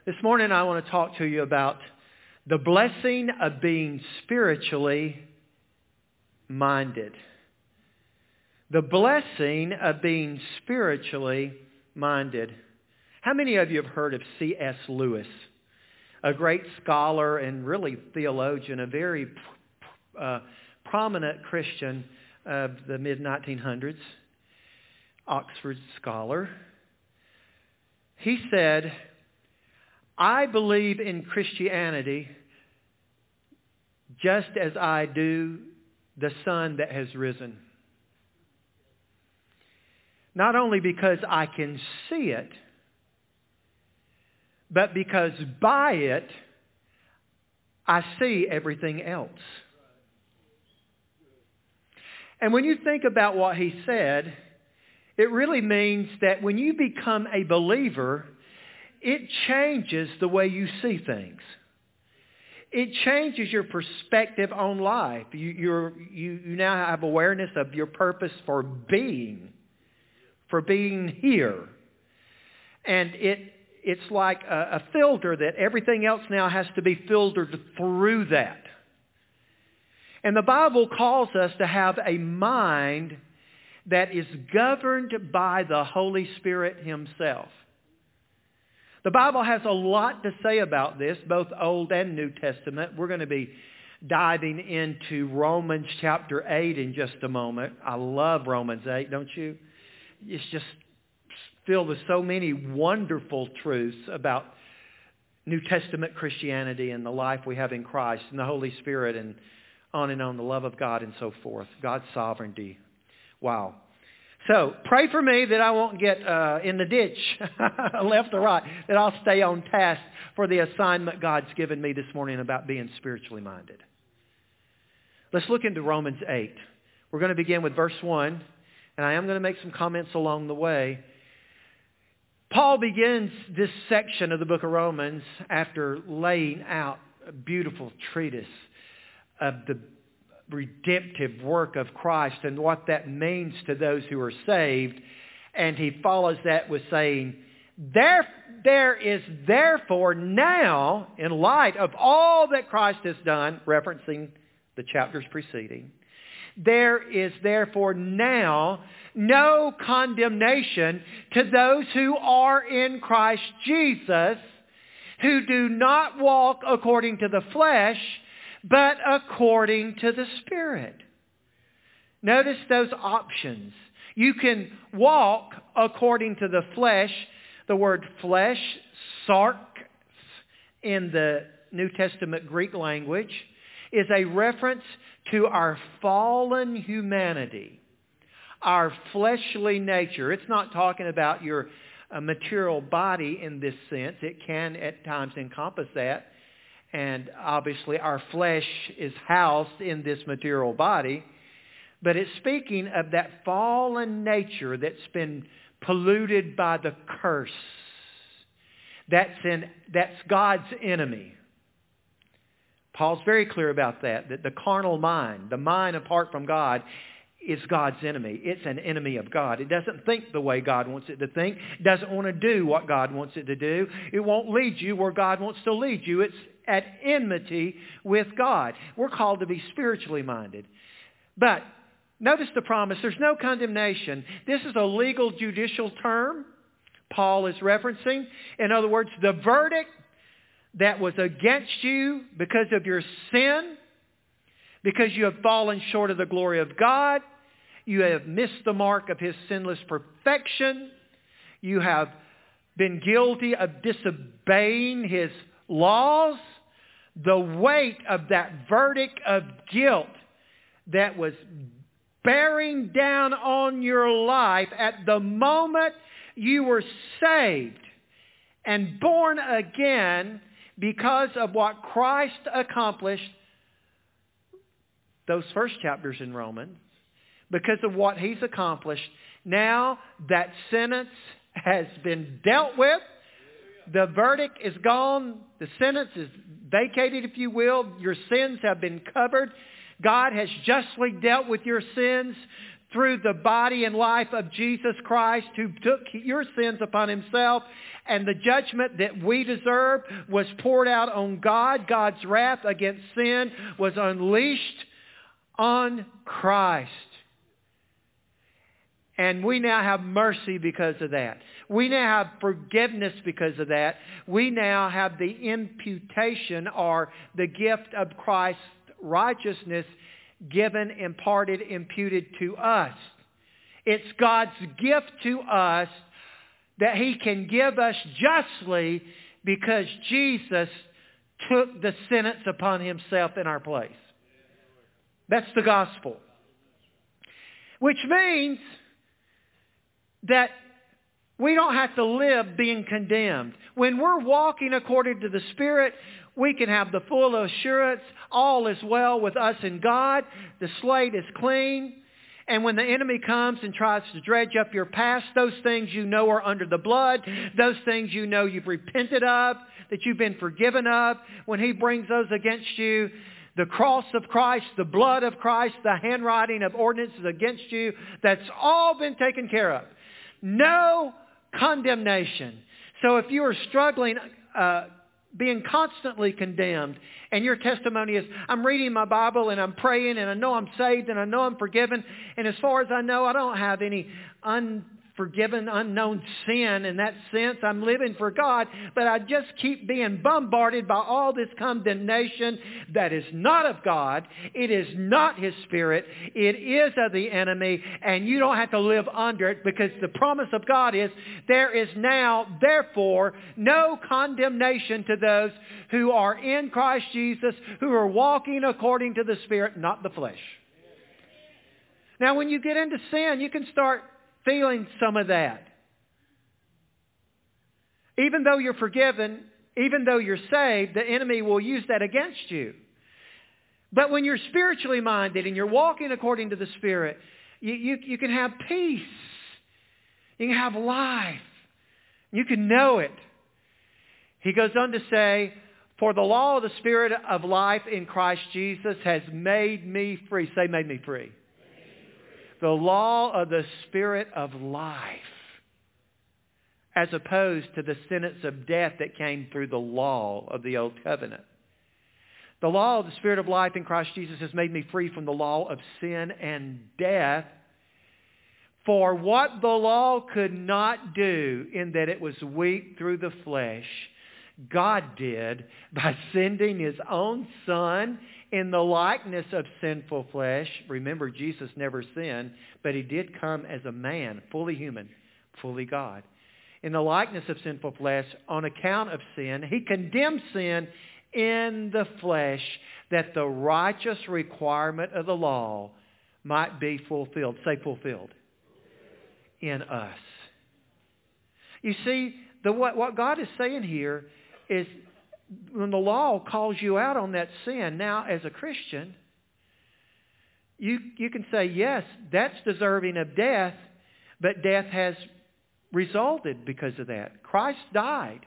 This morning I want to talk to you about the blessing of being spiritually minded. The blessing of being spiritually minded. How many of you have heard of C.S. Lewis? A great scholar and really theologian, a very prominent Christian of the mid-1900s, Oxford scholar. He said, I believe in Christianity just as I do the sun that has risen. Not only because I can see it, but because by it, I see everything else. And when you think about what he said, it really means that when you become a believer, it changes the way you see things. It changes your perspective on life. You now have awareness of your purpose for being here. And it's like a filter that everything else now has to be filtered through that. And the Bible calls us to have a mind that is governed by the Holy Spirit Himself. The Bible has a lot to say about this, both Old and New Testament. We're going to be diving into Romans chapter 8 in just a moment. I love Romans 8, don't you? It's just filled with so many wonderful truths about New Testament Christianity and the life we have in Christ and the Holy Spirit and on, the love of God and so forth. God's sovereignty. Wow. So pray for me that I won't get in the ditch, left or right, that I'll stay on task for the assignment God's given me this morning about being spiritually minded. Let's look into Romans 8. We're going to begin with verse 1, and I am going to make some comments along the way. Paul begins this section of the book of Romans after laying out a beautiful treatise of the redemptive work of Christ and what that means to those who are saved. And he follows that with saying, there is therefore now, in light of all that Christ has done, referencing the chapters preceding, there is therefore now no condemnation to those who are in Christ Jesus, who do not walk according to the flesh, but according to the Spirit. Notice those options. You can walk according to the flesh. The word flesh, sarx, in the New Testament Greek language, is a reference to our fallen humanity, our fleshly nature. It's not talking about your material body in this sense. It can at times encompass that. And obviously our flesh is housed in this material body. But it's speaking of that fallen nature that's been polluted by the curse. That's God's enemy. Paul's very clear about that the carnal mind, the mind apart from God, is God's enemy. It's an enemy of God. It doesn't think the way God wants it to think. It doesn't want to do what God wants it to do. It won't lead you where God wants to lead you. It's at enmity with God. We're called to be spiritually minded. But notice the promise. There's no condemnation. This is a legal judicial term Paul is referencing. In other words, the verdict that was against you because of your sin, because you have fallen short of the glory of God, you have missed the mark of His sinless perfection, you have been guilty of disobeying His laws, the weight of that verdict of guilt that was bearing down on your life at the moment you were saved and born again because of what Christ accomplished, those first chapters in Romans, because of what He's accomplished, now that sentence has been dealt with. The verdict is gone. The sentence is vacated, if you will. Your sins have been covered. God has justly dealt with your sins through the body and life of Jesus Christ, who took your sins upon himself, and the judgment that we deserve was poured out on God. God's wrath against sin was unleashed on Christ. And we now have mercy because of that. We now have forgiveness because of that. We now have the imputation, or the gift of Christ's righteousness, given, imparted, imputed to us. It's God's gift to us that he can give us justly because Jesus took the sentence upon himself in our place. That's the gospel. Which means that we don't have to live being condemned. When we're walking according to the Spirit, we can have the full assurance, all is well with us and God. The slate is clean. And when the enemy comes and tries to dredge up your past, those things you know are under the blood, those things you know you've repented of, that you've been forgiven of, when he brings those against you, the cross of Christ, the blood of Christ, the handwriting of ordinances against you, that's all been taken care of. No condemnation. So if you are struggling, being constantly condemned, and your testimony is, I'm reading my Bible and I'm praying and I know I'm saved and I know I'm forgiven, and as far as I know, I don't have any unforgiven, unknown sin in that sense. I'm living for God, but I just keep being bombarded by all this condemnation that is not of God. It is not his Spirit. It is of the enemy, and you don't have to live under it, because the promise of God is there is now, therefore, no condemnation to those who are in Christ Jesus, who are walking according to the Spirit, not the flesh. Now, when you get into sin, you can start feeling some of that. Even though you're forgiven, even though you're saved, the enemy will use that against you. But when you're spiritually minded and you're walking according to the Spirit, you can have peace. You can have life. You can know it. He goes on to say, for the law of the Spirit of life in Christ Jesus has made me free. Say, made me free. The law of the Spirit of life, as opposed to the sentence of death that came through the law of the old covenant. The law of the Spirit of life in Christ Jesus has made me free from the law of sin and death. For what the law could not do, in that it was weak through the flesh, God did by sending his own Son in the likeness of sinful flesh. Remember, Jesus never sinned, but he did come as a man, fully human, fully God. In the likeness of sinful flesh, on account of sin, he condemned sin in the flesh, that the righteous requirement of the law might be fulfilled. Say fulfilled. In us. You see, what God is saying here is, when the law calls you out on that sin, now as a Christian, you can say, yes, that's deserving of death, but death has resulted because of that. Christ died.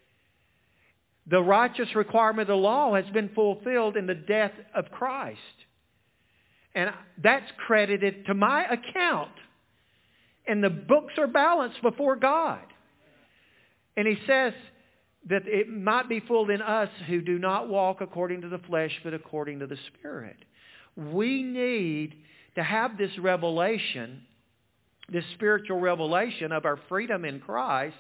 The righteous requirement of the law has been fulfilled in the death of Christ. And that's credited to my account. And the books are balanced before God. And he says that it might be full in us who do not walk according to the flesh, but according to the Spirit. We need to have this revelation, this spiritual revelation of our freedom in Christ,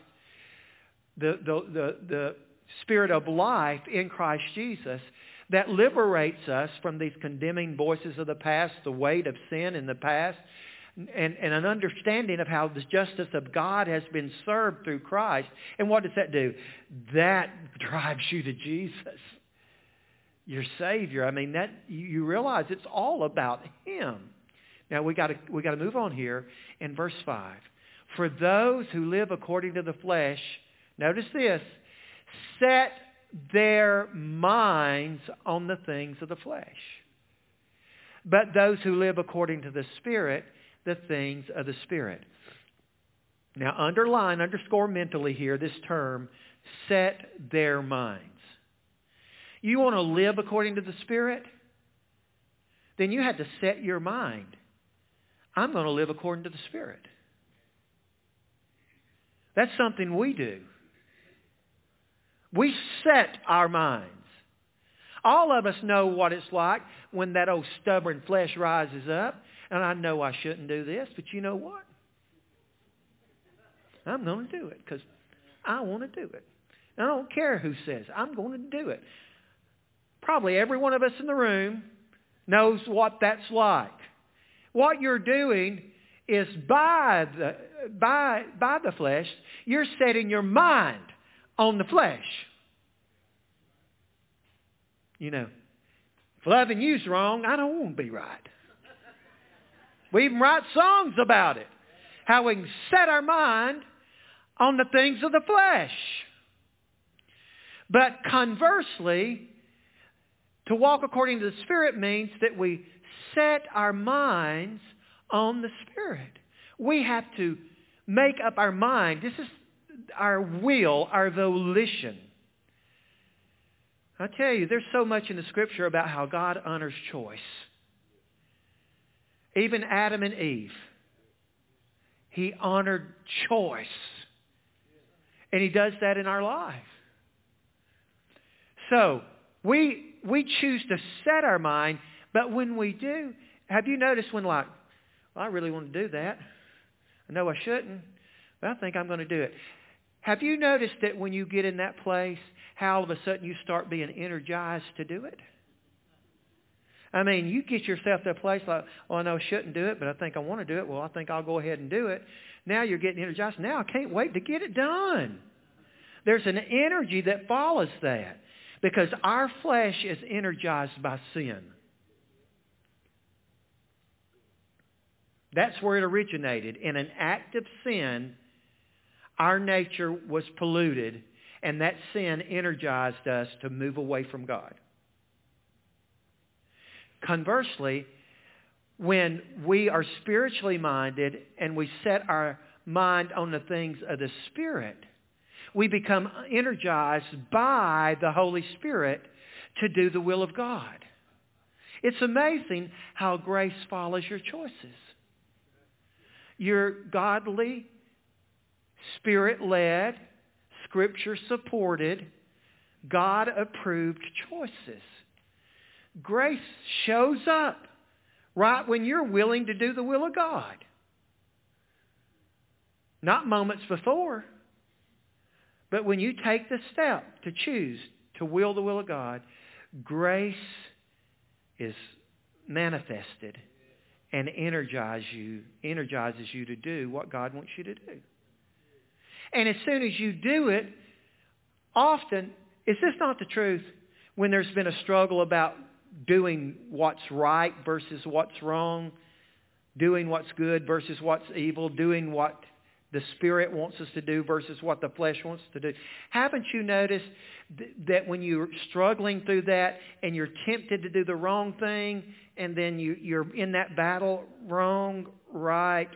the Spirit of life in Christ Jesus, that liberates us from these condemning voices of the past, the weight of sin in the past, and an understanding of how the justice of God has been served through Christ. And what does that do? That drives you to Jesus, your Savior. I mean, that you realize it's all about him. Now we got to move on here in verse 5. For those who live according to the flesh, notice this, set their minds on the things of the flesh. But those who live according to the Spirit, the things of the Spirit. Now underline, underscore mentally here this term, set their minds. You want to live according to the Spirit? Then you have to set your mind I'm going to live according to the Spirit. That's something we do. We set our minds. All of us know what it's like when that old stubborn flesh rises up. And I know I shouldn't do this, but you know what? I'm going to do it because I want to do it. And I don't care who says. I'm going to do it. Probably every one of us in the room knows what that's like. What you're doing is by the flesh, you're setting your mind on the flesh. You know, if loving you's wrong, I don't want to be right. We even write songs about it. How we can set our mind on the things of the flesh. But conversely, to walk according to the Spirit means that we set our minds on the Spirit. We have to make up our mind. This is our will, our volition. I tell you, there's so much in the Scripture about how God honors choice. Even Adam and Eve, He honored choice. And He does that in our life. So, we choose to set our mind, but when we do, have you noticed when well, I really want to do that. I know I shouldn't, but I think I'm going to do it. Have you noticed that when you get in that place, how all of a sudden you start being energized to do it? I mean, you get yourself to a place like, oh, I know I shouldn't do it, but I think I want to do it. Well, I think I'll go ahead and do it. Now you're getting energized. Now I can't wait to get it done. There's an energy that follows that because our flesh is energized by sin. That's where it originated. In an act of sin, our nature was polluted, and that sin energized us to move away from God. Conversely, when we are spiritually minded and we set our mind on the things of the Spirit, we become energized by the Holy Spirit to do the will of God. It's amazing how grace follows your choices. Your godly, Spirit-led, Scripture-supported, God-approved choices. Grace shows up right when you're willing to do the will of God. Not moments before, but when you take the step to choose to will the will of God, grace is manifested and energizes you to do what God wants you to do. And as soon as you do it, often, is this not the truth? When there's been a struggle about doing what's right versus what's wrong, doing what's good versus what's evil, doing what the Spirit wants us to do versus what the flesh wants to do. Haven't you noticed that when you're struggling through that and you're tempted to do the wrong thing and then you're in that battle, wrong, right,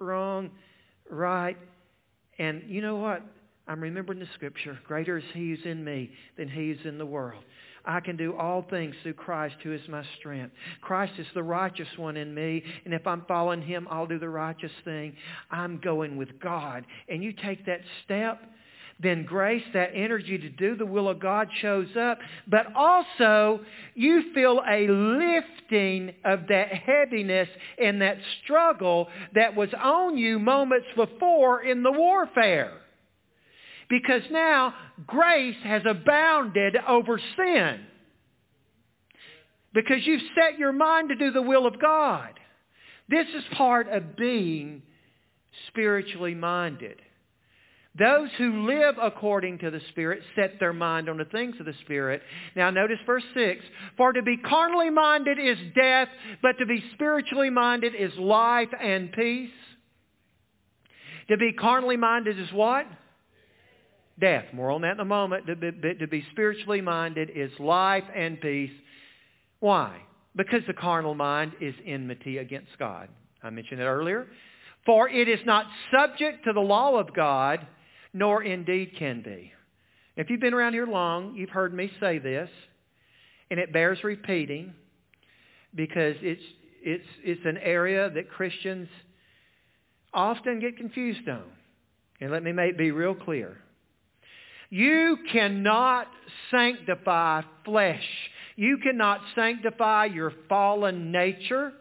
and you know what? I'm remembering the Scripture. Greater is He who's in me than he who's in the world. I can do all things through Christ who is my strength. Christ is the righteous one in me, and if I'm following Him, I'll do the righteous thing. I'm going with God. And you take that step, then grace, that energy to do the will of God shows up. But also, you feel a lifting of that heaviness and that struggle that was on you moments before in the warfare. Because now grace has abounded over sin. Because you've set your mind to do the will of God. This is part of being spiritually minded. Those who live according to the Spirit set their mind on the things of the Spirit. Now notice verse 6. For to be carnally minded is death, but to be spiritually minded is life and peace. To be carnally minded is what? Death. More on that in a moment. To be spiritually minded is life and peace. Why? Because the carnal mind is enmity against God. I mentioned it earlier. For it is not subject to the law of God, nor indeed can be. If you've been around here long, you've heard me say this, and it bears repeating because it's an area that Christians often get confused on. And let me be real clear. You cannot sanctify flesh. You cannot sanctify your fallen nature.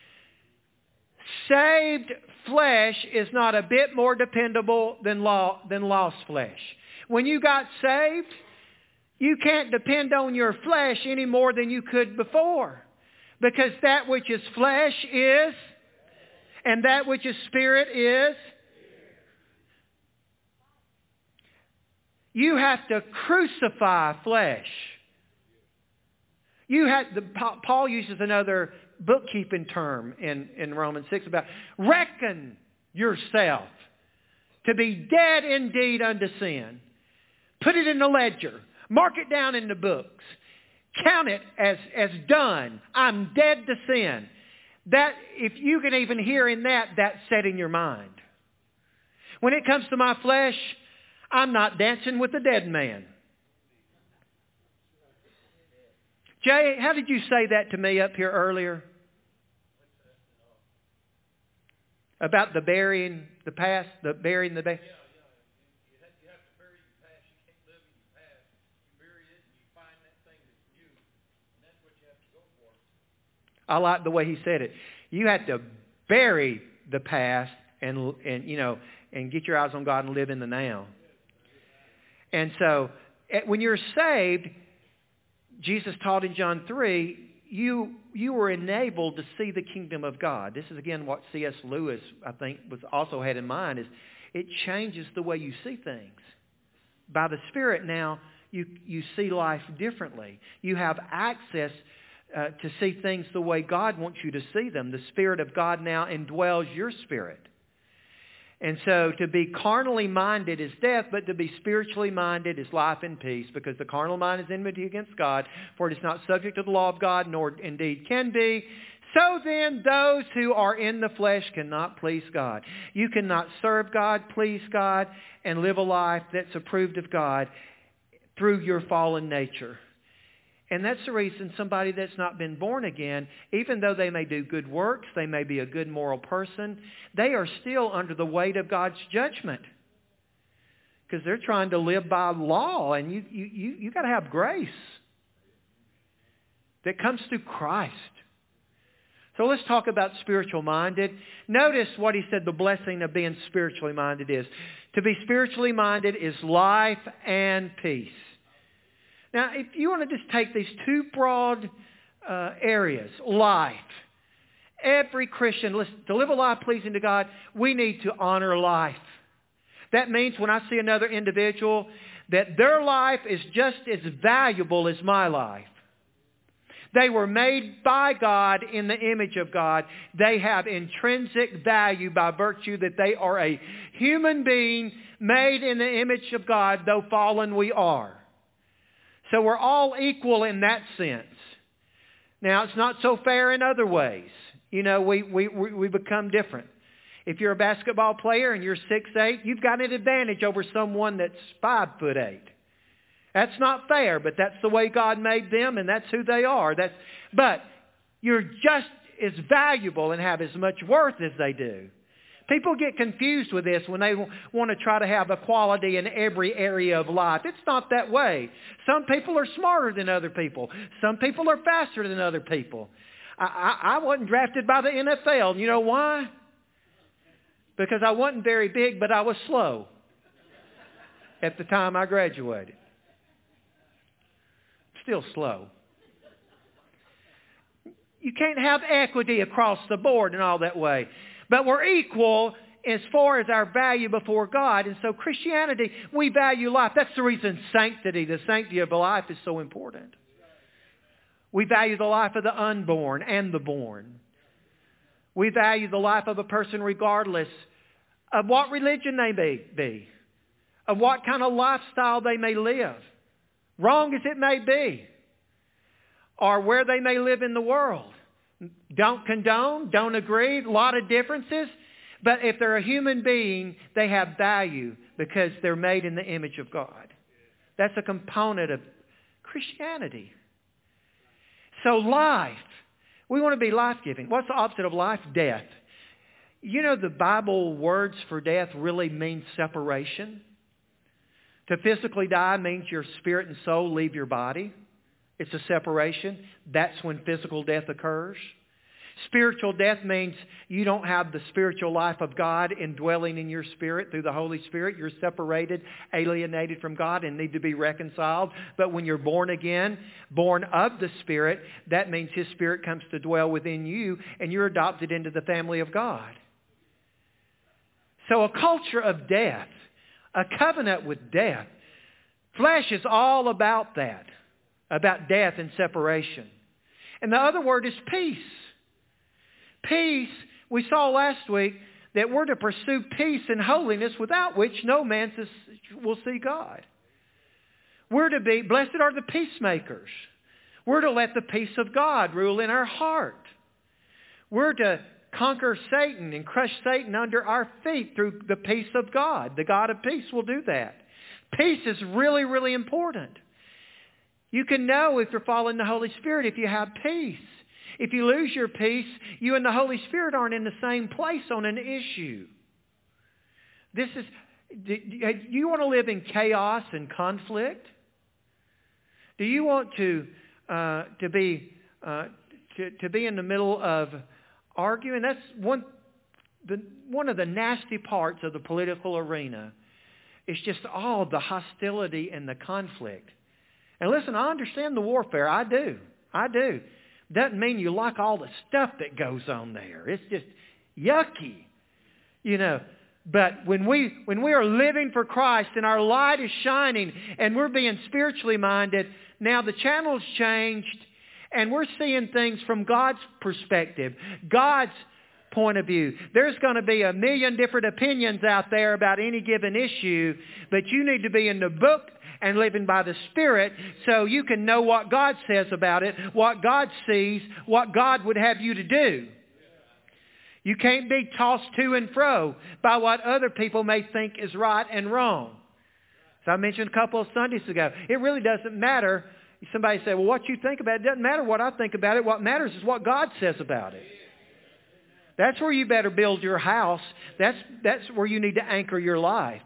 Saved flesh is not a bit more dependable than lost flesh. When you got saved, you can't depend on your flesh any more than you could before. Because that which is flesh is, and that which is spirit is. You have to crucify flesh. Paul uses another bookkeeping term in Romans 6 about reckon yourself to be dead indeed unto sin. Put it in the ledger. Mark it down in the books. Count it as done. I'm dead to sin. That, if you can even hear in that's set in your mind. When it comes to my flesh, I'm not dancing with the dead man. Jay, how did you say that to me up here earlier? About the burying the past, the burying the past. You have to bury the past. You can't live in the past. You bury it and you find that thing that's new. And that's what you have to go for. I like the way he said it. You have to bury the past and get your eyes on God and live in the now. And so when you're saved, Jesus taught in John 3, you were enabled to see the kingdom of God. This is again what C.S. Lewis, I think, also had in mind, is it changes the way you see things. By the Spirit now, you see life differently. You have access to see things the way God wants you to see them. The Spirit of God now indwells your spirit. And so to be carnally minded is death, but to be spiritually minded is life and peace, because the carnal mind is enmity against God, for it is not subject to the law of God, nor indeed can be. So then those who are in the flesh cannot please God. You cannot serve God, please God, and live a life that's approved of God through your fallen nature. And that's the reason somebody that's not been born again, even though they may do good works, they may be a good moral person, they are still under the weight of God's judgment. Because they're trying to live by law, and you got to have grace that comes through Christ. So let's talk about spiritual minded. Notice what he said the blessing of being spiritually minded is. To be spiritually minded is life and peace. Now, if you want to just take these two broad areas, life. Every Christian, listen, to live a life pleasing to God, we need to honor life. That means when I see another individual, that their life is just as valuable as my life. They were made by God in the image of God. They have intrinsic value by virtue that they are a human being made in the image of God, though fallen we are. So we're all equal in that sense. Now, it's not so fair in other ways. You know, we become different. If you're a basketball player and you're 6'8", you've got an advantage over someone that's 5'8". That's not fair, but that's the way God made them, and that's who they are. But you're just as valuable and have as much worth as they do. People get confused with this when they want to try to have equality in every area of life. It's not that way. Some people are smarter than other people. Some people are faster than other people. I wasn't drafted by the NFL. You know why? Because I wasn't very big, but I was slow at the time I graduated. Still slow. You can't have equity across the board in all that way. But we're equal as far as our value before God. And so Christianity, we value life. That's the reason the sanctity of life is so important. We value the life of the unborn and the born. We value the life of a person regardless of what religion they may be, of what kind of lifestyle they may live, wrong as it may be, or where they may live in the world. Don't condone, don't agree, a lot of differences. But if they're a human being, they have value because they're made in the image of God. That's a component of Christianity. So life, We want to be life-giving. What's the opposite of life? Death. You know the Bible words for death really mean separation. To physically die means your spirit and soul leave your body. It's a separation. That's when physical death occurs. Spiritual death means you don't have the spiritual life of God indwelling in your spirit through the Holy Spirit. You're separated, alienated from God, and need to be reconciled. But when you're born again, born of the Spirit, that means His Spirit comes to dwell within you, and you're adopted into the family of God. So a culture of death, a covenant with death. Flesh is all about that, about death and separation. And the other word is peace. Peace, we saw last week that we're to pursue peace and holiness without which no man will see God. We're to be, blessed are the peacemakers. We're to let the peace of God rule in our heart. We're to conquer Satan and crush Satan under our feet through the peace of God. The God of peace will do that. Peace is really, really important. You can know if you're following the Holy Spirit if you have peace. If you lose your peace, you and the Holy Spirit aren't in the same place on an issue. Do you want to live in chaos and conflict? Do you want to be in the middle of arguing? That's one of the nasty parts of the political arena. It's just all the hostility and the conflict. And listen, I understand the warfare. I do. Doesn't mean you like all the stuff that goes on there. It's just yucky, you know. But when we are living for Christ and our light is shining and we're being spiritually minded, now the channel's changed and we're seeing things from God's perspective, God's point of view. There's going to be a million different opinions out there about any given issue, but you need to be in the book and living by the Spirit so you can know what God says about it, what God sees, what God would have you to do. You can't be tossed to and fro by what other people may think is right and wrong. As I mentioned a couple of Sundays ago, it really doesn't matter. Somebody said, well, what you think about it doesn't matter what I think about it. What matters is what God says about it. That's where you better build your house. That's where you need to anchor your life.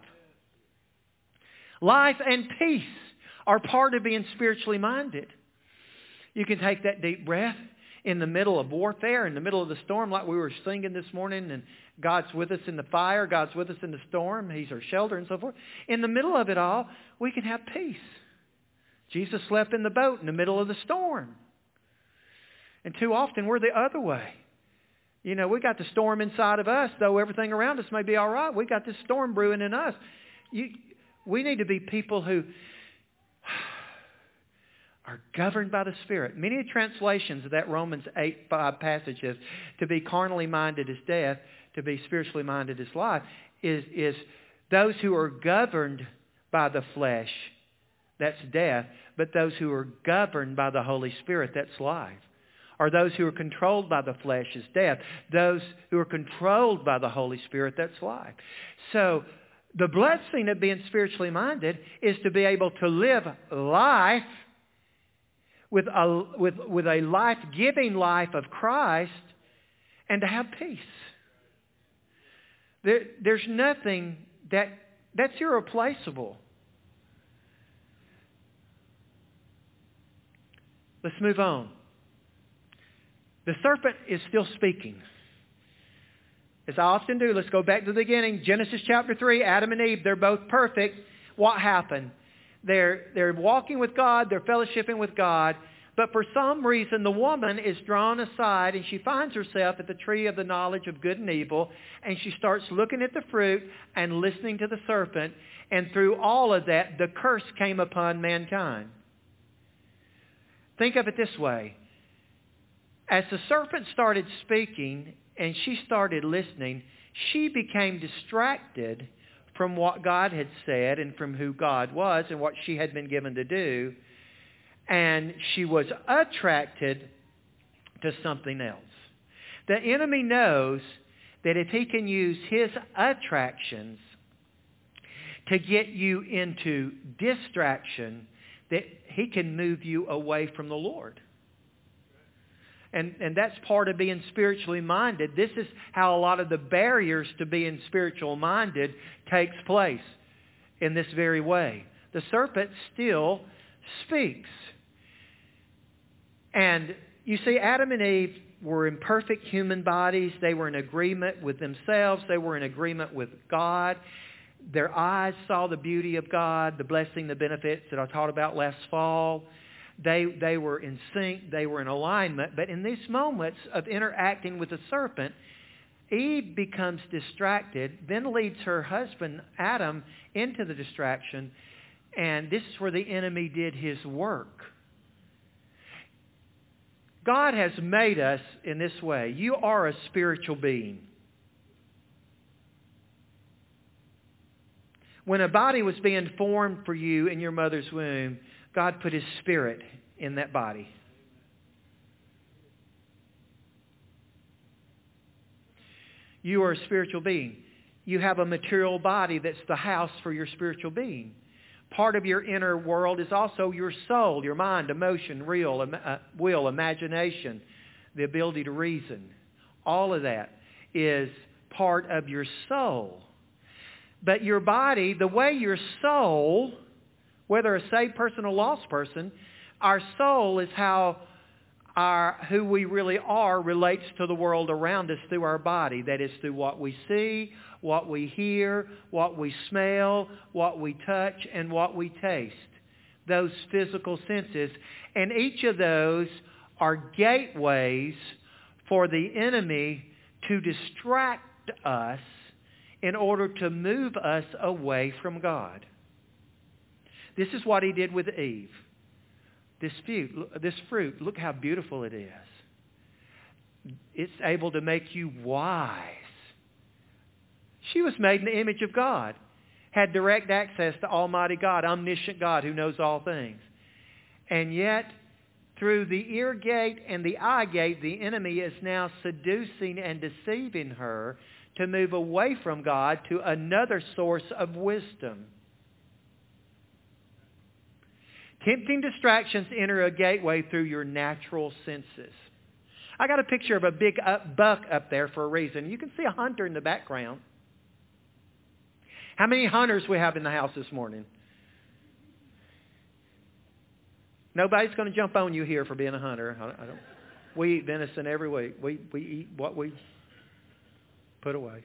Life and peace are part of being spiritually minded. You can take that deep breath in the middle of warfare, in the middle of the storm, like we were singing this morning, and God's with us in the fire, God's with us in the storm, He's our shelter and so forth. In the middle of it all, we can have peace. Jesus slept in the boat in the middle of the storm. And too often we're the other way. You know, we got the storm inside of us, though everything around us may be all right. We got this storm brewing in us. We need to be people who are governed by the Spirit. Many translations of that Romans 8:5 passage is to be carnally minded is death, to be spiritually minded is life, is those who are governed by the flesh, that's death, but those who are governed by the Holy Spirit, that's life. Or those who are controlled by the flesh is death. Those who are controlled by the Holy Spirit, that's life. So the blessing of being spiritually minded is to be able to live life with a life-giving life of Christ and to have peace. There's nothing that's irreplaceable. Let's move on. The serpent is still speaking. As I often do, let's go back to the beginning. Genesis chapter 3, Adam and Eve, they're both perfect. What happened? They're walking with God, they're fellowshipping with God, but for some reason the woman is drawn aside and she finds herself at the tree of the knowledge of good and evil, and she starts looking at the fruit and listening to the serpent, and through all of that, the curse came upon mankind. Think of it this way. As the serpent started speaking and she started listening, she became distracted from what God had said and from who God was and what she had been given to do. And she was attracted to something else. The enemy knows that if he can use his attractions to get you into distraction, that he can move you away from the Lord. And that's part of being spiritually minded. This is how a lot of the barriers to being spiritual minded takes place in this very way. The serpent still speaks. And you see, Adam and Eve were in perfect human bodies. They were in agreement with themselves. They were in agreement with God. Their eyes saw the beauty of God, the blessing, the benefits that I taught about last fall. They were in sync. They were in alignment. But in these moments of interacting with the serpent, Eve becomes distracted, then leads her husband, Adam, into the distraction. And this is where the enemy did his work. God has made us in this way. You are a spiritual being. When a body was being formed for you in your mother's womb, God put His Spirit in that body. You are a spiritual being. You have a material body that's the house for your spiritual being. Part of your inner world is also your soul, your mind, emotion, will, imagination, the ability to reason. All of that is part of your soul. But your body, the way your soul, whether a saved person or lost person, our soul is how who we really are relates to the world around us through our body. That is through what we see, what we hear, what we smell, what we touch, and what we taste. Those physical senses. And each of those are gateways for the enemy to distract us in order to move us away from God. This is what he did with Eve. This fruit, look how beautiful it is. It's able to make you wise. She was made in the image of God, had direct access to Almighty God, omniscient God who knows all things. And yet, through the ear gate and the eye gate, the enemy is now seducing and deceiving her to move away from God to another source of wisdom. Tempting distractions enter a gateway through your natural senses. I got a picture of a big buck up there for a reason. You can see a hunter in the background. How many hunters we have in the house this morning? Nobody's going to jump on you here for being a hunter. We eat venison every week. We eat what we put away.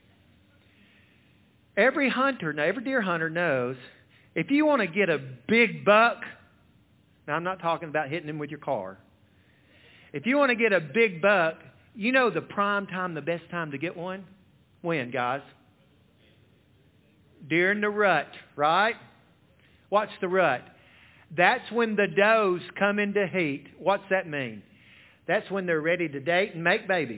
Every deer hunter knows if you want to get a big buck, now I'm not talking about hitting him with your car. If you want to get a big buck, you know the prime time, the best time to get one? When, guys? During the rut, right? What's the rut? That's when the does come into heat. What's that mean? That's when they're ready to date and make babies.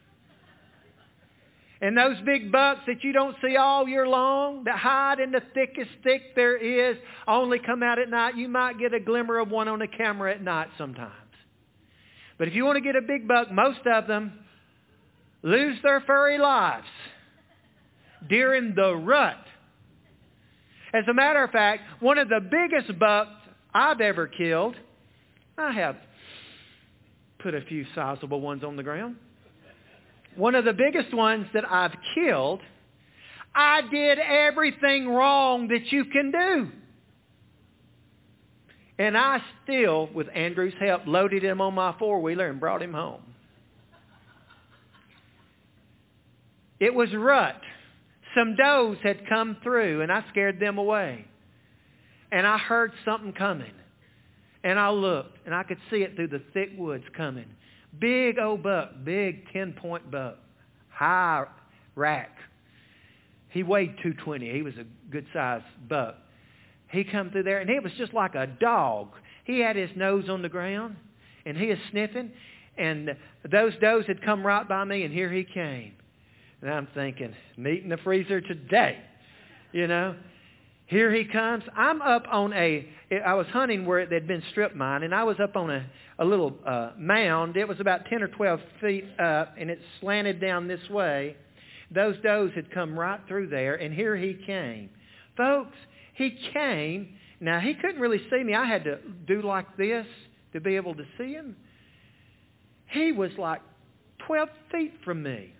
And those big bucks that you don't see all year long, that hide in the thickest thick there is, only come out at night. You might get a glimmer of one on a camera at night sometimes. But if you want to get a big buck, most of them lose their furry lives during the rut. As a matter of fact, one of the biggest bucks I've ever killed, I have put a few sizable ones on the ground. One of the biggest ones that I've killed, I did everything wrong that you can do. And I still, with Andrew's help, loaded him on my four-wheeler and brought him home. It was rut. Some does had come through, and I scared them away. And I heard something coming. And I looked, and I could see it through the thick woods coming. Big old buck, big 10-point buck, high rack. He weighed 220. He was a good-sized buck. He come through there, and it was just like a dog. He had his nose on the ground, and he was sniffing, and those does had come right by me, and here he came. And I'm thinking, meat in the freezer today, you know. Here he comes. I'm up on I was hunting where they'd been strip mined, and I was up on a little mound. It was about 10 or 12 feet up, and it slanted down this way. Those does had come right through there, and here he came. Folks, he came. Now, he couldn't really see me. I had to do like this to be able to see him. He was like 12 feet from me.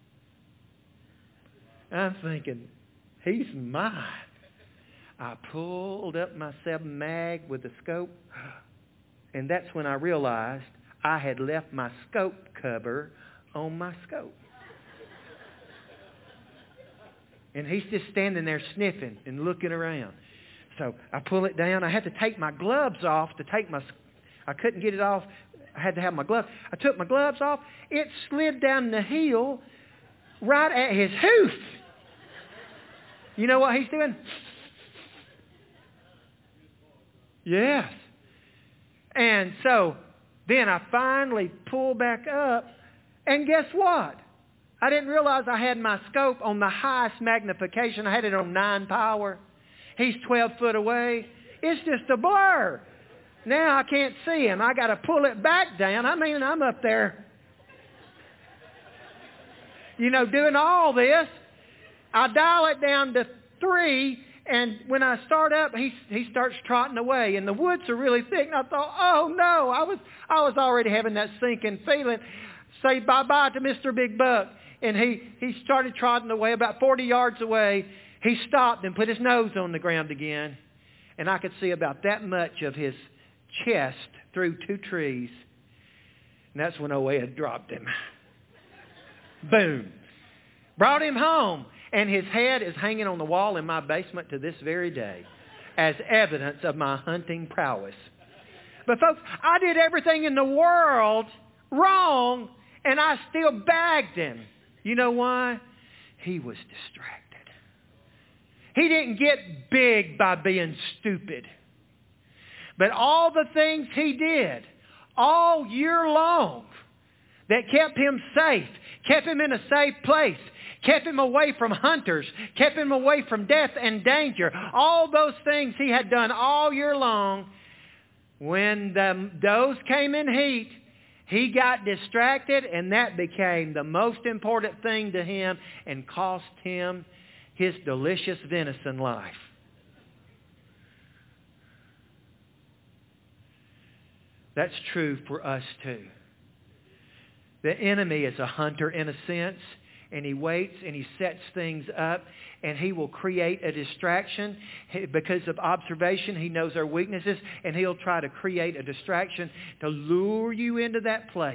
I'm thinking, he's mine. I pulled up my 7 mag with the scope, and that's when I realized I had left my scope cover on my scope. And he's just standing there sniffing and looking around. So I pull it down. I had to take my gloves off I couldn't get it off. I had to have my gloves. I took my gloves off. It slid down the hill right at his hoof. You know what he's doing? Yes. And so then I finally pull back up, and guess what? I didn't realize I had my scope on the highest magnification. I had it on 9 power. He's 12 foot away. It's just a blur. Now I can't see him. I got to pull it back down. I mean, I'm up there, doing all this. I dial it down to 3, and when I start up, he starts trotting away. And the woods are really thick, and I thought, oh no, I was already having that sinking feeling. Say bye-bye to Mr. Big Buck. And he started trotting away. About 40 yards away, he stopped and put his nose on the ground again. And I could see about that much of his chest through 2 trees. And that's when Owe had dropped him. Boom. Brought him home. And his head is hanging on the wall in my basement to this very day as evidence of my hunting prowess. But folks, I did everything in the world wrong, and I still bagged him. You know why? He was distracted. He didn't get big by being stupid. But all the things he did all year long that kept him safe, kept him in a safe place, kept him away from hunters, kept him away from death and danger, all those things he had done all year long, when the does came in heat, he got distracted, and that became the most important thing to him and cost him his delicious venison life. That's true for us too. The enemy is a hunter in a sense, and he waits and he sets things up, and he will create a distraction. Because of observation, he knows our weaknesses, and he'll try to create a distraction to lure you into that place.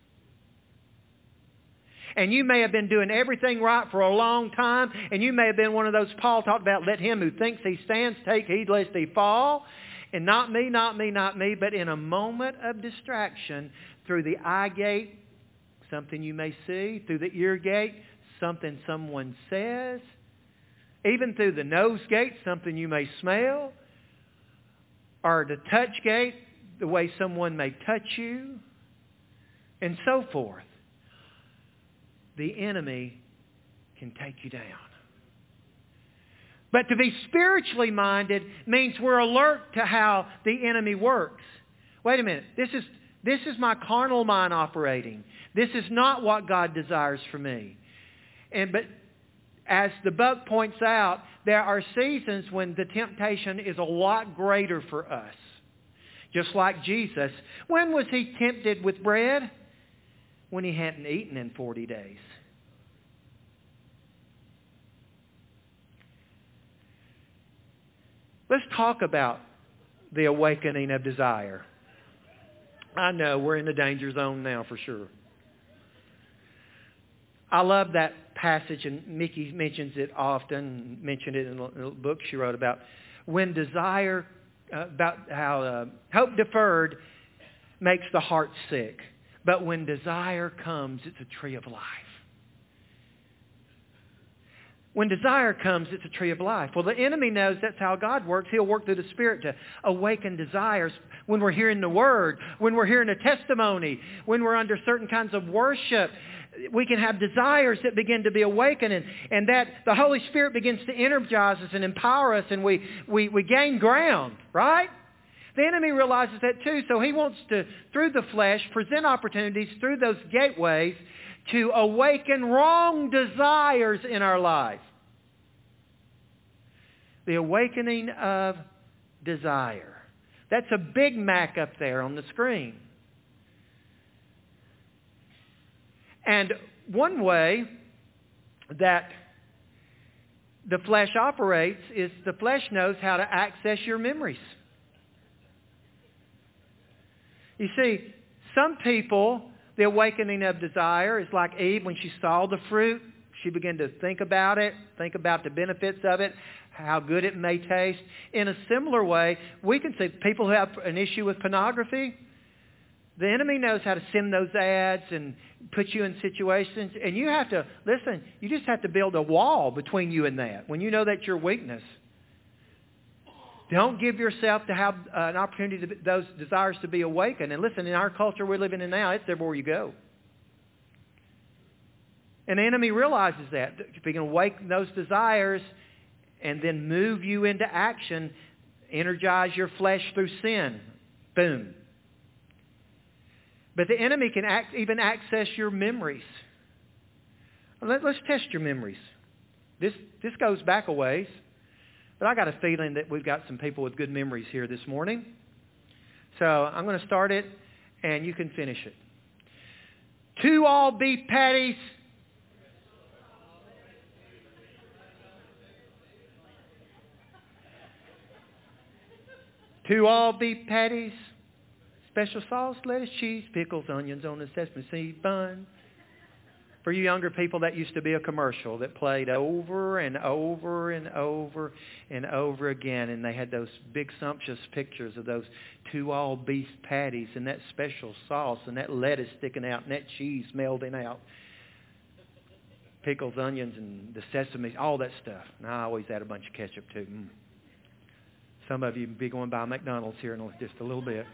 And you may have been doing everything right for a long time, and you may have been one of those Paul talked about, let him who thinks he stands take heed lest he fall. And not me, not me, not me, but in a moment of distraction, through the eye gate, something you may see, through the ear gate, something someone says, even through the nose gate, something you may smell, or the touch gate, the way someone may touch you, and so forth. The enemy can take you down. But to be spiritually minded means we're alert to how the enemy works. Wait a minute. This is my carnal mind operating. This is not what God desires for me. But as the book points out, there are seasons when the temptation is a lot greater for us. Just like Jesus. When was he tempted with bread? When he hadn't eaten in 40 days. Let's talk about the awakening of desire. I know we're in the danger zone now for sure. I love that passage, and Mickey mentions it often, mentioned it in a book she wrote about when desire, about how hope deferred makes the heart sick. But when desire comes, it's a tree of life. When desire comes, it's a tree of life. Well, the enemy knows that's how God works. He'll work through the Spirit to awaken desires when we're hearing the Word, when we're hearing a testimony, when we're under certain kinds of worship. We can have desires that begin to be awakened, and that the Holy Spirit begins to energize us and empower us, and we gain ground, right? The enemy realizes that too, so he wants to, through the flesh, present opportunities through those gateways to awaken wrong desires in our life. The awakening of desire. That's a Big Mac up there on the screen. And one way that the flesh operates is the flesh knows how to access your memories. You see, some people, the awakening of desire is like Eve when she saw the fruit. She began to think about it, think about the benefits of it, how good it may taste. In a similar way, we can see people who have an issue with pornography, the enemy knows how to send those ads and put you in situations. And you have to, listen, you just have to build a wall between you and that when you know that's your weakness. Don't give yourself to have an opportunity to those desires to be awakened. And listen, in our culture we're living in now, it's everywhere you go. And the enemy realizes that. If he can awaken those desires and then move you into action, energize your flesh through sin. Boom. But the enemy can even access your memories. Let's test your memories. This goes back a ways. But I got a feeling that we've got some people with good memories here this morning. So I'm going to start it, and you can finish it. 2 all beef patties. Two all beef patties. Special sauce, lettuce, cheese, pickles, onions on a sesame seed bun. For you younger people, that used to be a commercial that played over and over and over and over again. And they had those big sumptuous pictures of those 2 all beef patties and that special sauce and that lettuce sticking out and that cheese melting out. Pickles, onions, and the sesame, all that stuff. And I always add a bunch of ketchup too. Some of you will be going by McDonald's here in just a little bit.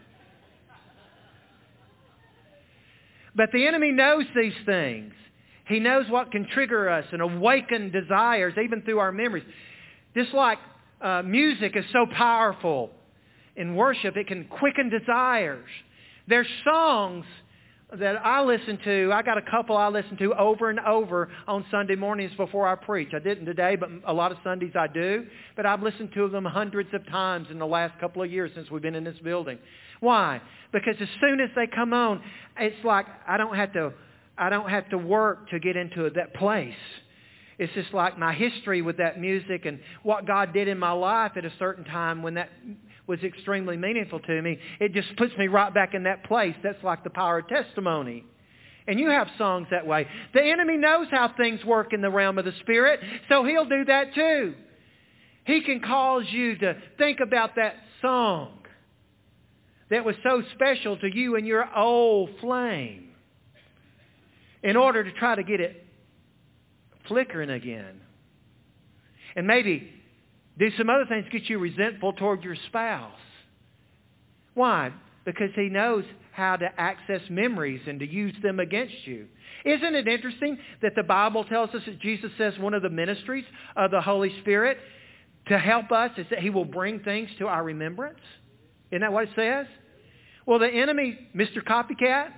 But the enemy knows these things. He knows what can trigger us and awaken desires, even through our memories. Just like music is so powerful in worship, it can quicken desires. There's songs that I listen to. I got a couple I listen to over and over on Sunday mornings before I preach. I didn't today, but a lot of Sundays I do. But I've listened to them hundreds of times in the last couple of years since we've been in this building. Why? Because as soon as they come on, it's like I don't have to work to get into that place. It's just like my history with that music and what God did in my life at a certain time when that was extremely meaningful to me. It just puts me right back in that place. That's like the power of testimony. And you have songs that way. The enemy knows how things work in the realm of the Spirit, so he'll do that too. He can cause you to think about that song that was so special to you in your old flame in order to try to get it flickering again. And maybe do some other things to get you resentful toward your spouse. Why? Because he knows how to access memories and to use them against you. Isn't it interesting that the Bible tells us that Jesus says one of the ministries of the Holy Spirit to help us is that he will bring things to our remembrance? Isn't that what it says? Well, the enemy, Mr. Copycat,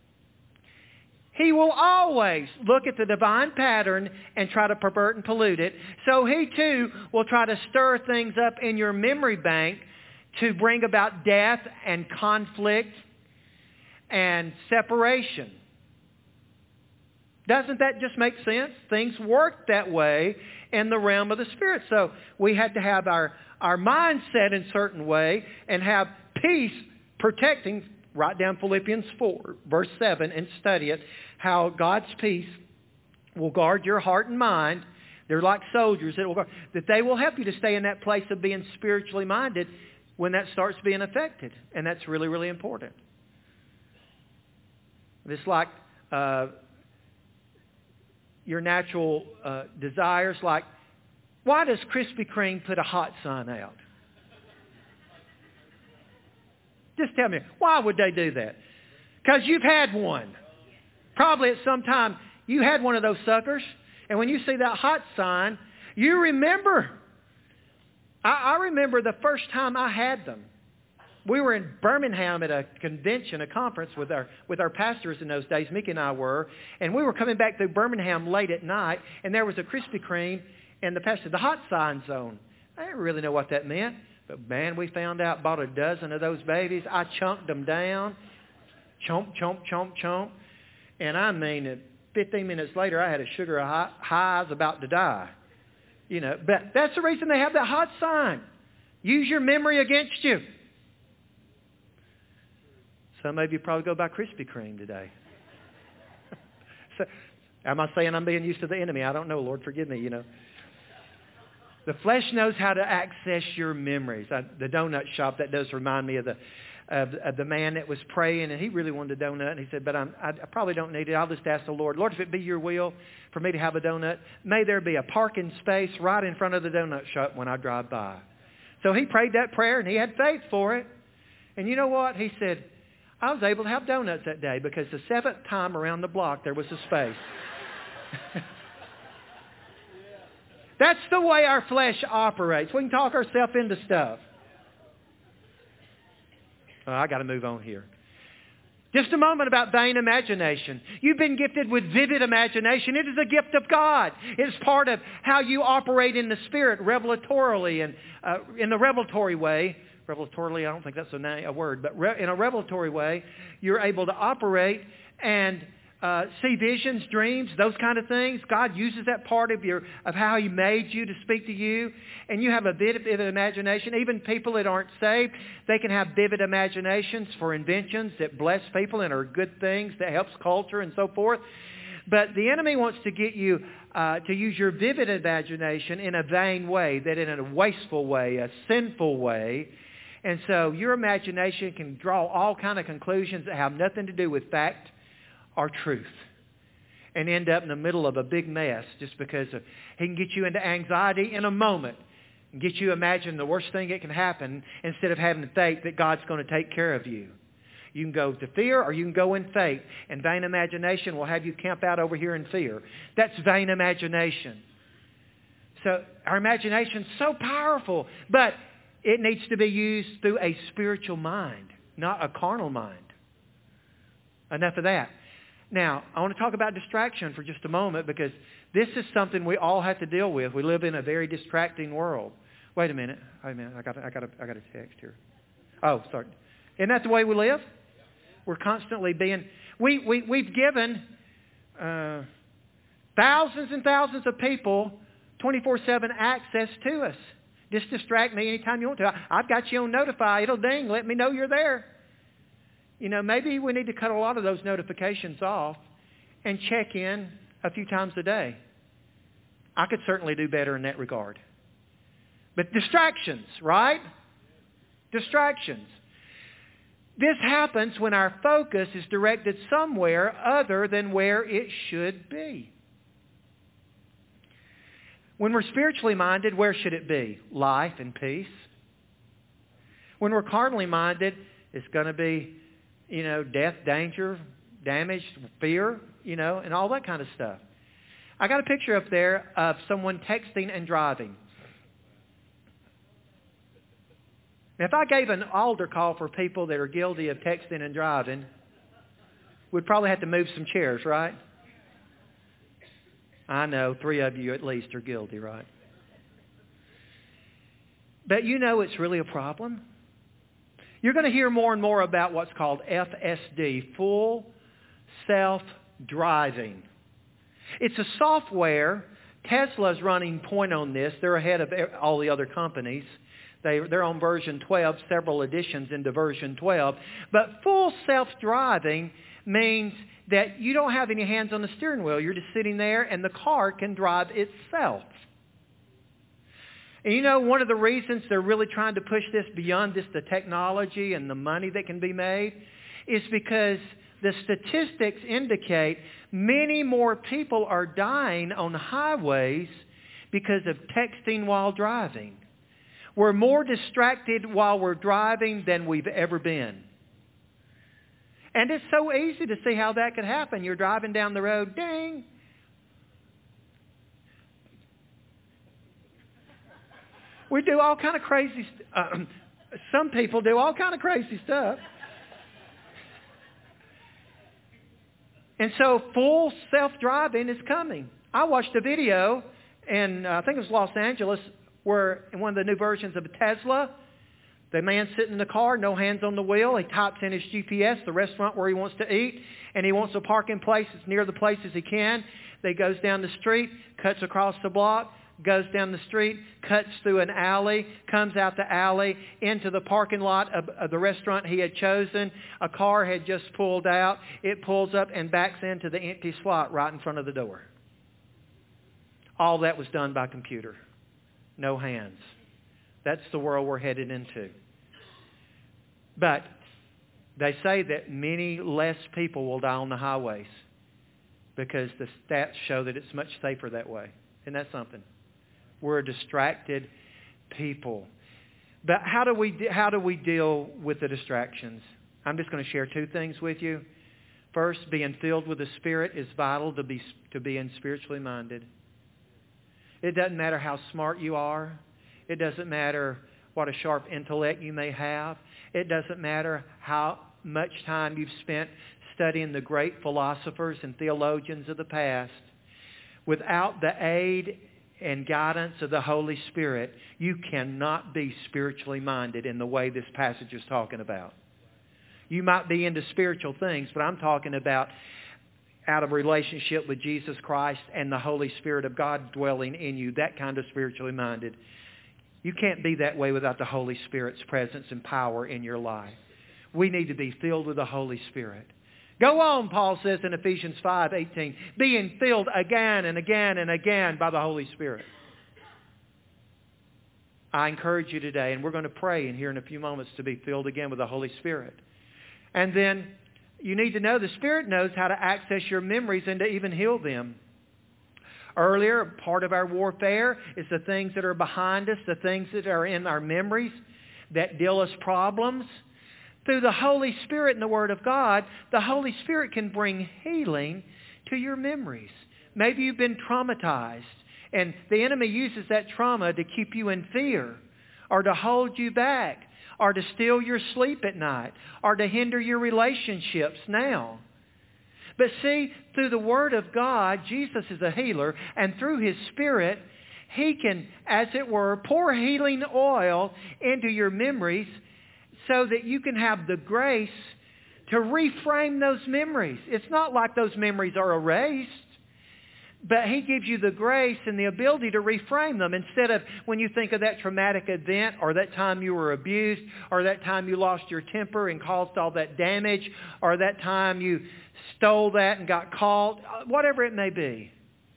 he will always look at the divine pattern and try to pervert and pollute it. So he too will try to stir things up in your memory bank to bring about death and conflict and separation. Doesn't that just make sense? Things work that way in the realm of the Spirit. So we had to have our mindset in a certain way and have peace protecting. Write down Philippians 4, verse 7, and study it. How God's peace will guard your heart and mind. They're like soldiers that they will help you to stay in that place of being spiritually minded when that starts being affected. And that's really, really important. It's like your natural desires. Like, why does Krispy Kreme put a hot sign out? Just tell me, why would they do that? Because you've had one. Probably at some time you had one of those suckers. And when you see that hot sign, you remember. I remember the first time I had them. We were in Birmingham at a convention, a conference with our pastors in those days. Mickey and I were. And we were coming back through Birmingham late at night. And there was a Krispy Kreme and the pastor, the hot sign zone. I didn't really know what that meant. But man, we found out, bought a dozen of those babies. I chunked them down. Chomp, chomp, chomp, chomp. And I mean, 15 minutes later, I had a sugar high. I was about to die. But that's the reason they have that hot sign. Use your memory against you. Some of you probably go buy Krispy Kreme today. So, am I saying I'm being used to the enemy? I don't know. Lord, forgive me, The flesh knows how to access your memories. The donut shop, that does remind me of the man that was praying, and he really wanted a donut. And he said, but I probably don't need it. I'll just ask the Lord, Lord, if it be your will for me to have a donut, may there be a parking space right in front of the donut shop when I drive by. So he prayed that prayer, and he had faith for it. And you know what? He said, I was able to have donuts that day because the 7th time around the block there was a space. That's the way our flesh operates. We can talk ourselves into stuff. Oh, I got to move on here. Just a moment about vain imagination. You've been gifted with vivid imagination. It is a gift of God. It's part of how you operate in the Spirit revelatorily and in the revelatory way. Revelatorily, I don't think that's a word, but in a revelatory way, you're able to operate and see visions, dreams, those kind of things. God uses that part of how He made you to speak to you. And you have a vivid imagination. Even people that aren't saved, they can have vivid imaginations for inventions that bless people and are good things that helps culture and so forth. But the enemy wants to get you to use your vivid imagination in a vain way, that in a wasteful way, a sinful way. And so your imagination can draw all kind of conclusions that have nothing to do with fact or truth, and end up in the middle of a big mess just because he can get you into anxiety in a moment and get you to imagine the worst thing that can happen instead of having faith that God's going to take care of you. You can go to fear or you can go in faith, and vain imagination will have you camp out over here in fear. That's vain imagination. So our imagination's so powerful, but it needs to be used through a spiritual mind, not a carnal mind. Enough of that. Now, I want to talk about distraction for just a moment, because this is something we all have to deal with. We live in a very distracting world. Wait a minute. I got a text here. Oh, sorry. Isn't that the way we live? We're constantly being... We've given thousands and thousands of people 24/7 access to us. Just distract me anytime you want to. I've got you on notify. It'll ding. Let me know you're there. Maybe we need to cut a lot of those notifications off and check in a few times a day. I could certainly do better in that regard. But distractions, right? Distractions. This happens when our focus is directed somewhere other than where it should be. When we're spiritually minded, where should it be? Life and peace. When we're carnally minded, it's going to be death, danger, damage, fear, and all that kind of stuff. I got a picture up there of someone texting and driving. Now, if I gave an altar call for people that are guilty of texting and driving, we'd probably have to move some chairs, right? I know 3 of you at least are guilty, right? But it's really a problem. You're going to hear more and more about what's called FSD, full self-driving. It's a software. Tesla's running point on this. They're ahead of all the other companies. They're on version 12, several additions into version 12. But full self-driving means that you don't have any hands on the steering wheel. You're just sitting there and the car can drive itself. And one of the reasons they're really trying to push this beyond just the technology and the money that can be made is because the statistics indicate many more people are dying on highways because of texting while driving. We're more distracted while we're driving than we've ever been. And it's so easy to see how that could happen. You're driving down the road, ding. We do all kind of crazy some people do all kind of crazy stuff. And so full self-driving is coming. I watched a video in, I think it was Los Angeles, where in one of the new versions of a Tesla, The man sitting in the car, no hands on the wheel. He types in his GPS, the restaurant where he wants to eat, and he wants to park in places near the places he can. He goes down the street, cuts across the block, goes down the street, cuts through an alley, comes out the alley into the parking lot of the restaurant he had chosen. A car had just pulled out. It pulls up and backs into the empty slot right in front of the door. All that was done by computer. No hands. That's the world we're headed into. But they say that many less people will die on the highways because the stats show that it's much safer that way. Isn't that something? We're a distracted people. But how do we deal with the distractions? I'm just going to share two things with you. First, being filled with the Spirit is vital to being spiritually minded. It doesn't matter how smart you are. It doesn't matter what a sharp intellect you may have. It doesn't matter how much time you've spent studying the great philosophers and theologians of the past. Without the aid and guidance of the Holy Spirit, you cannot be spiritually minded in the way this passage is talking about. You might be into spiritual things, but I'm talking about out of relationship with Jesus Christ and the Holy Spirit of God dwelling in you, that kind of spiritually minded. You can't be that way without the Holy Spirit's presence and power in your life. We need to be filled with the Holy Spirit. Go on, Paul says in Ephesians 5:18, being filled again and again and again by the Holy Spirit. I encourage you today, and we're going to pray in here in a few moments to be filled again with the Holy Spirit. And then you need to know the Spirit knows how to access your memories and to even heal them. Earlier, part of our warfare is the things that are behind us, the things that are in our memories that deal us problems. Through the Holy Spirit and the Word of God, the Holy Spirit can bring healing to your memories. Maybe you've been traumatized, and the enemy uses that trauma to keep you in fear, or to hold you back, or to steal your sleep at night, or to hinder your relationships now. But see, through the Word of God, Jesus is a healer, and through His Spirit, He can, as it were, pour healing oil into your memories so that you can have the grace to reframe those memories. It's not like those memories are erased, but He gives you the grace and the ability to reframe them. Instead of when you think of that traumatic event, or that time you were abused, or that time you lost your temper and caused all that damage, or that time you stole that and got caught, whatever it may be.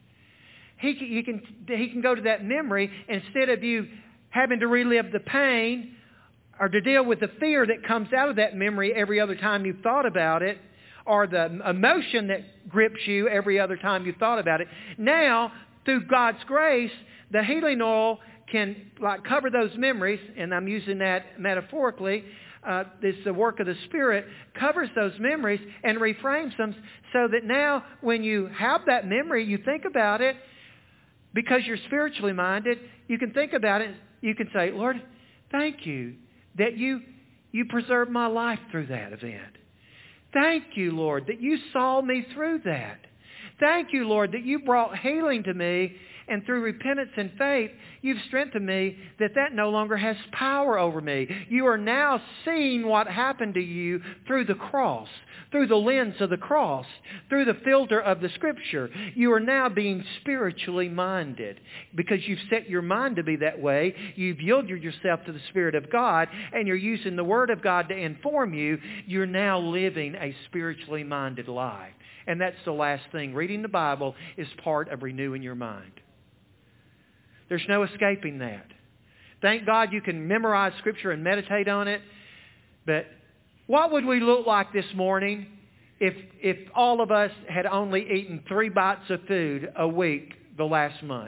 He can go to that memory instead of you having to relive the pain or to deal with the fear that comes out of that memory every other time you've thought about it, or the emotion that grips you every other time you've thought about it. Now, through God's grace, the healing oil can cover those memories, and I'm using that metaphorically. This the work of the Spirit covers those memories and reframes them so that now when you have that memory, you think about it, because you're spiritually minded, you can think about it. You can say, Lord, thank you that you preserved my life through that event. Thank you, Lord, that you saw me through that. Thank you, Lord, that you brought healing to me, and through repentance and faith, you've strengthened me that no longer has power over me. You are now seeing what happened to you through the cross, through the lens of the cross, through the filter of the Scripture. You are now being spiritually minded because you've set your mind to be that way. You've yielded yourself to the Spirit of God, and you're using the Word of God to inform you. You're now living a spiritually minded life. And that's the last thing. Reading the Bible is part of renewing your mind. There's no escaping that. Thank God you can memorize Scripture and meditate on it. But what would we look like this morning if all of us had only eaten 3 bites of food a week the last month?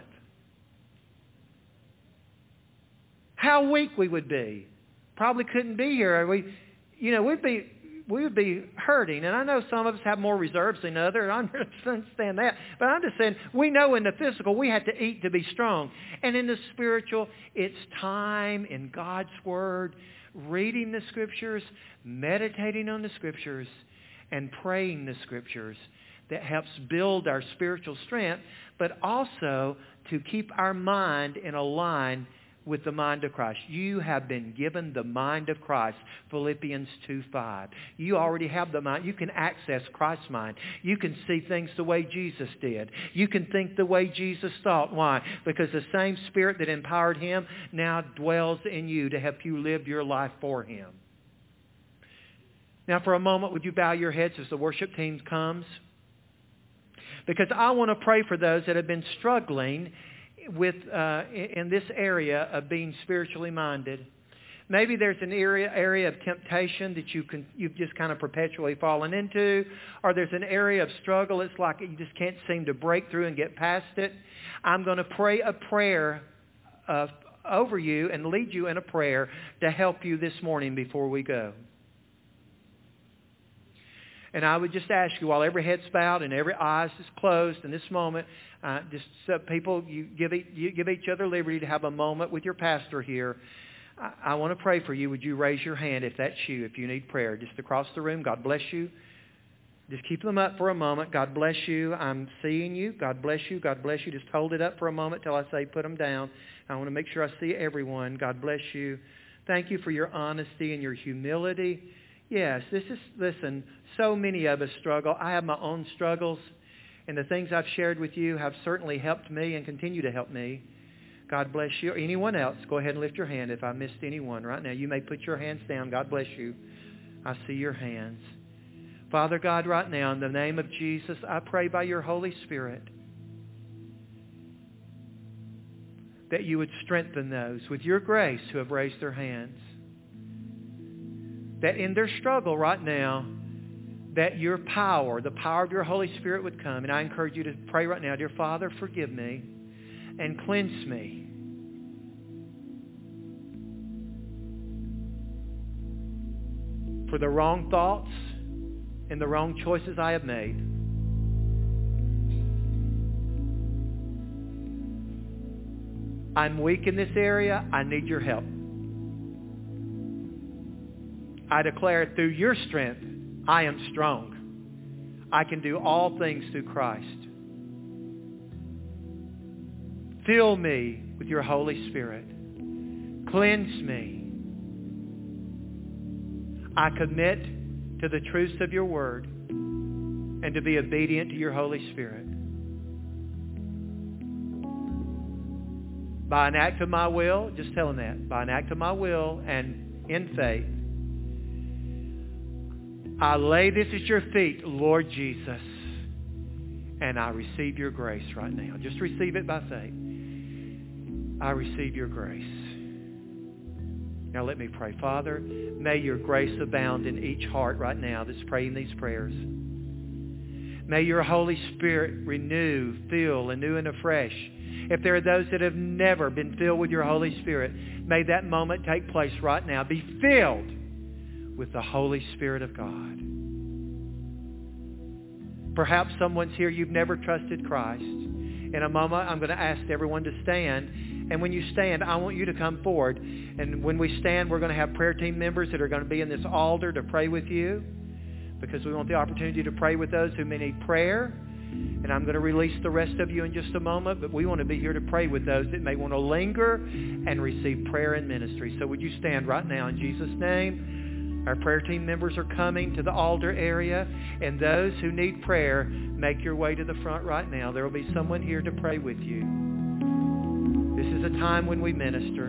How weak we would be. Probably couldn't be here. We would be hurting. And I know some of us have more reserves than others. I understand that. But I'm just saying, we know in the physical we have to eat to be strong. And in the spiritual, it's time in God's Word, reading the Scriptures, meditating on the Scriptures, and praying the Scriptures that helps build our spiritual strength, but also to keep our mind in a line with the mind of Christ. You have been given the mind of Christ. Philippians 2:5. You already have the mind. You can access Christ's mind. You can see things the way Jesus did. You can think the way Jesus thought. Why? Because the same Spirit that empowered Him now dwells in you to help you live your life for Him. Now for a moment, would you bow your heads as the worship team comes? Because I want to pray for those that have been struggling with in this area of being spiritually minded. Maybe there's an area of temptation that you've just kind of perpetually fallen into, or there's an area of struggle. It's like you just can't seem to break through and get past it. I'm going to pray a prayer over you and lead you in a prayer to help you this morning before we go. And I would just ask you, while every head's bowed and every eye is closed in this moment, just so people, you give each other liberty to have a moment with your pastor here. I want to pray for you. Would you raise your hand if that's you, if you need prayer? Just across the room. God bless you. Just keep them up for a moment. God bless you. I'm seeing you. God bless you. God bless you. Just hold it up for a moment till I say put them down. I want to make sure I see everyone. God bless you. Thank you for your honesty and your humility. Yes, listen, so many of us struggle. I have my own struggles, and the things I've shared with you have certainly helped me and continue to help me. God bless you. Anyone else, go ahead and lift your hand if I missed anyone right now. You may put your hands down. God bless you. I see your hands. Father God, right now, in the name of Jesus, I pray by your Holy Spirit that you would strengthen those with your grace who have raised their hands. That in their struggle right now, that your power, the power of your Holy Spirit would come. And I encourage you to pray right now, dear Father, forgive me and cleanse me. For the wrong thoughts and the wrong choices I have made. I'm weak in this area. I need your help. I declare through your strength, I am strong. I can do all things through Christ. Fill me with your Holy Spirit. Cleanse me. I commit to the truths of your word and to be obedient to your Holy Spirit. By an act of my will, just tell him that, by an act of my will and in faith, I lay this at your feet, Lord Jesus, and I receive your grace right now. Just receive it by faith. I receive your grace. Now let me pray. Father, may your grace abound in each heart right now that's praying these prayers. May your Holy Spirit renew, fill, anew and afresh. If there are those that have never been filled with your Holy Spirit, may that moment take place right now. Be filled with the Holy Spirit of God. Perhaps someone's here, you've never trusted Christ. In a moment, I'm going to ask everyone to stand. And when you stand, I want you to come forward. And when we stand, we're going to have prayer team members that are going to be in this altar to pray with you, because we want the opportunity to pray with those who may need prayer. And I'm going to release the rest of you in just a moment, but we want to be here to pray with those that may want to linger and receive prayer and ministry. So would you stand right now in Jesus' name? Our prayer team members are coming to the altar area, and those who need prayer, make your way to the front right now. There will be someone here to pray with you. This is a time when we minister.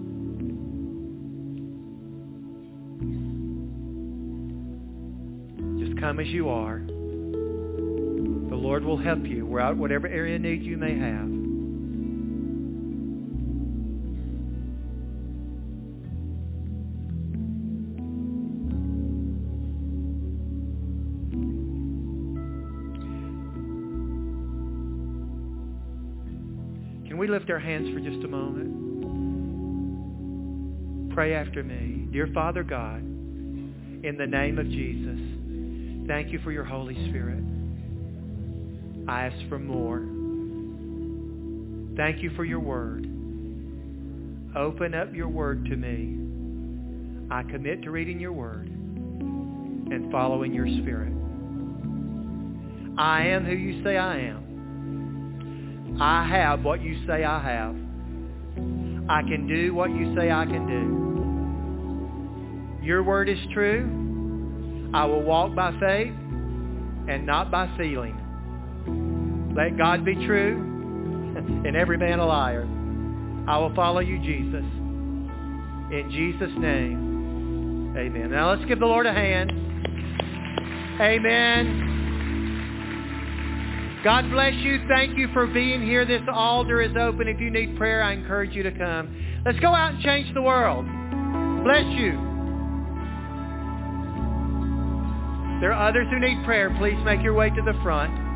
Just come as you are. The Lord will help you whatever area need you may have. Can we lift our hands for just a moment? Pray after me. Dear Father God, in the name of Jesus, thank you for your Holy Spirit. I ask for more. Thank you for your word. Open up your word to me. I commit to reading your word and following your Spirit. I am who you say I am. I have what you say I have. I can do what you say I can do. Your word is true. I will walk by faith and not by feeling. Let God be true and every man a liar. I will follow you, Jesus. In Jesus' name, amen. Now let's give the Lord a hand. Amen. God bless you. Thank you for being here. This altar is open. If you need prayer, I encourage you to come. Let's go out and change the world. Bless you. There are others who need prayer. Please make your way to the front.